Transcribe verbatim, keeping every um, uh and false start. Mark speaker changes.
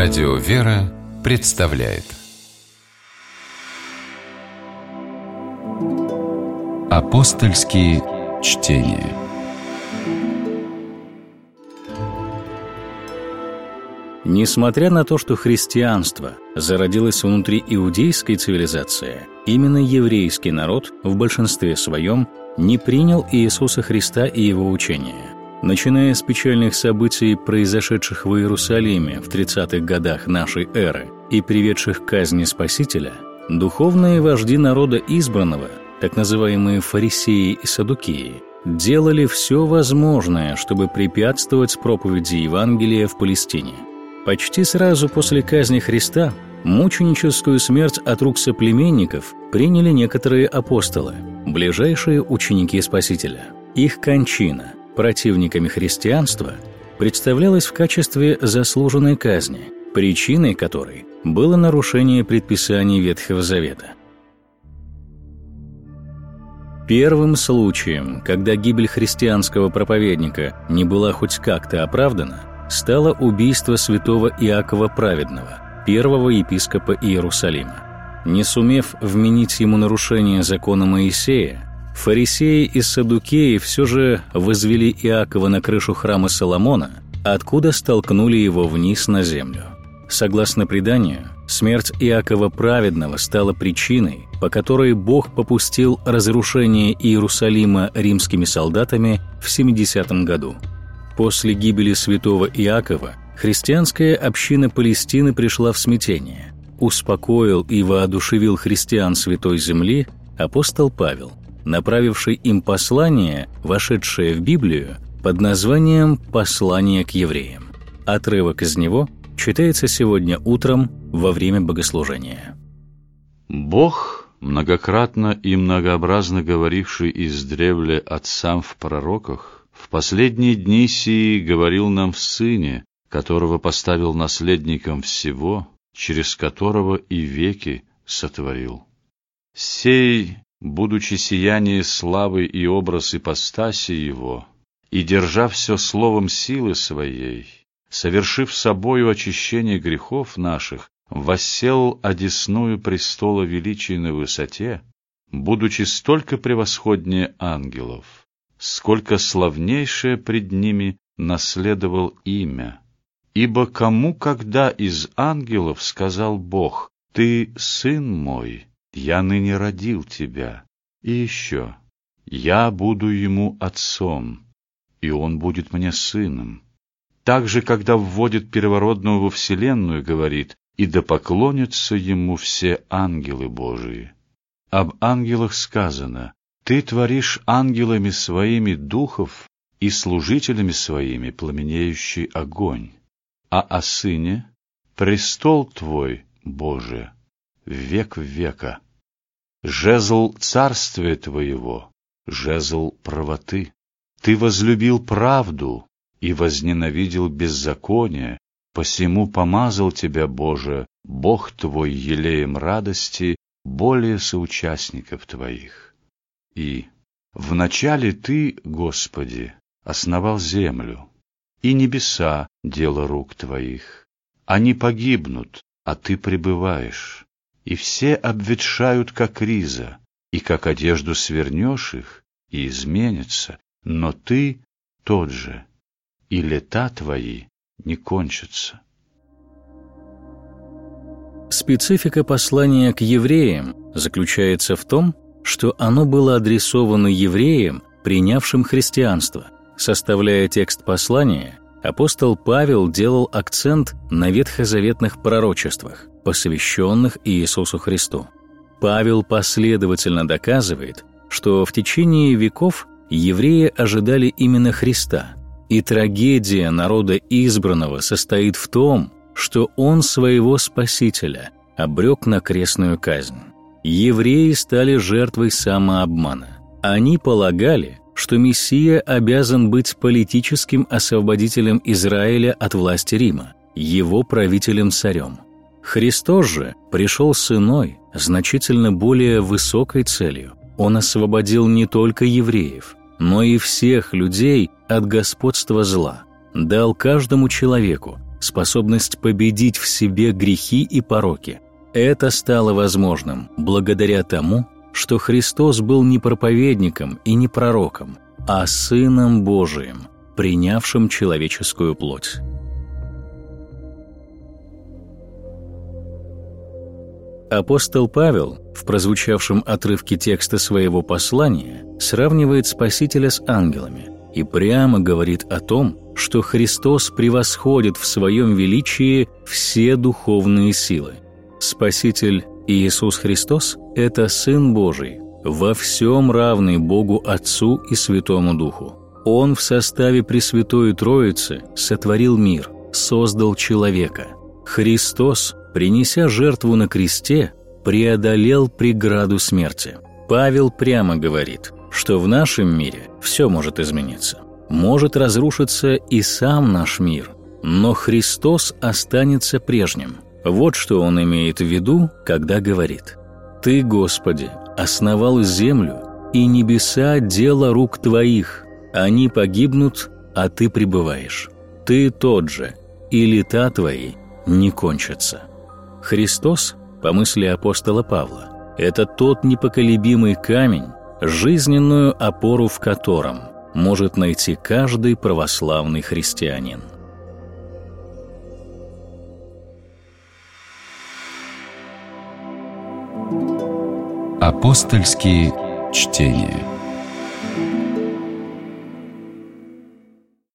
Speaker 1: Радио «Вера» представляет Апостольские чтения.
Speaker 2: Несмотря на то, что христианство зародилось внутри иудейской цивилизации, именно еврейский народ в большинстве своем не принял Иисуса Христа и Его учения. Начиная с печальных событий, произошедших в Иерусалиме в тридцатых годах нашей эры и приведших к казни Спасителя, духовные вожди народа избранного, так называемые фарисеи и саддукеи, делали все возможное, чтобы препятствовать проповеди Евангелия в Палестине. Почти сразу после казни Христа мученическую смерть от рук соплеменников приняли некоторые апостолы, ближайшие ученики Спасителя. Их кончина противниками христианства представлялась в качестве заслуженной казни, причиной которой было нарушение предписаний Ветхого Завета. Первым случаем, когда гибель христианского проповедника не была хоть как-то оправдана, стало убийство святого Иакова Праведного, первого епископа Иерусалима. Не сумев вменить ему нарушение закона Моисея, фарисеи и саддукеи все же возвели Иакова на крышу храма Соломона, откуда столкнули его вниз на землю. Согласно преданию, смерть Иакова Праведного стала причиной, по которой Бог попустил разрушение Иерусалима римскими солдатами в семидесятом году. После гибели святого Иакова христианская община Палестины пришла в смятение. Успокоил и воодушевил христиан Святой Земли апостол Павел, направивший им послание, вошедшее в Библию, под названием «Послание к евреям». Отрывок из него читается сегодня утром во время богослужения.
Speaker 3: Бог, многократно и многообразно говоривший издревле отцам в пророках, в последние дни сии говорил нам в Сыне, которого поставил наследником всего, через которого и веки сотворил. Сей, будучи сияние славы и образ ипостаси Его, и держа все словом силы Своей, совершив собою очищение грехов наших, воссел одесную престола величия на высоте, будучи столько превосходнее ангелов, сколько славнейшее пред ними наследовал имя. Ибо кому когда из ангелов сказал Бог: «Ты сын мой, я ныне родил тебя», и еще: «Я буду ему отцом, и он будет мне сыном». Также, когда вводит первородного во вселенную, говорит: «И да поклонятся ему все ангелы Божии». Об ангелах сказано: «Ты творишь ангелами своими духов и служителями своими пламенеющий огонь». А о Сыне: «Престол Твой, Боже, век века. Жезл царствия Твоего, жезл правоты. Ты возлюбил правду и возненавидел беззаконие, посему помазал Тебя, Боже, Бог Твой, елеем радости более соучастников Твоих». И: «Вначале Ты, Господи, основал землю, и небеса — дело рук Твоих. Они погибнут, а Ты пребываешь, и все обветшают, как риза, и как одежду свернешь их, и изменятся, но Ты тот же, и лета Твои не кончатся».
Speaker 2: Специфика послания к евреям заключается в том, что оно было адресовано евреям, принявшим христианство. Составляя текст послания, апостол Павел делал акцент на ветхозаветных пророчествах, посвященных Иисусу Христу. Павел последовательно доказывает, что в течение веков евреи ожидали именно Христа, и трагедия народа избранного состоит в том, что он своего Спасителя обрек на крестную казнь. Евреи стали жертвой самообмана. Они полагали, что Мессия обязан быть политическим освободителем Израиля от власти Рима, его правителем-царем. Христос же пришел с иной, значительно более высокой целью. Он освободил не только евреев, но и всех людей от господства зла, дал каждому человеку способность победить в себе грехи и пороки. Это стало возможным благодаря тому, что Христос был не проповедником и не пророком, а Сыном Божиим, принявшим человеческую плоть. Апостол Павел в прозвучавшем отрывке текста своего послания сравнивает Спасителя с ангелами и прямо говорит о том, что Христос превосходит в своем величии все духовные силы. Спаситель Иисус Христос – это Сын Божий, во всем равный Богу Отцу и Святому Духу. Он в составе Пресвятой Троицы сотворил мир, создал человека. Христос, принеся жертву на кресте, преодолел преграду смерти. Павел прямо говорит, что в нашем мире все может измениться. Может разрушиться и сам наш мир, но Христос останется прежним. Вот что он имеет в виду, когда говорит: «Ты, Господи, основал землю, и небеса – дело рук Твоих. Они погибнут, а Ты пребываешь. Ты тот же, и лета Твои не кончатся». Христос, по мысли апостола Павла, это тот непоколебимый камень, жизненную опору в котором может найти каждый православный христианин.
Speaker 1: Апостольские чтения.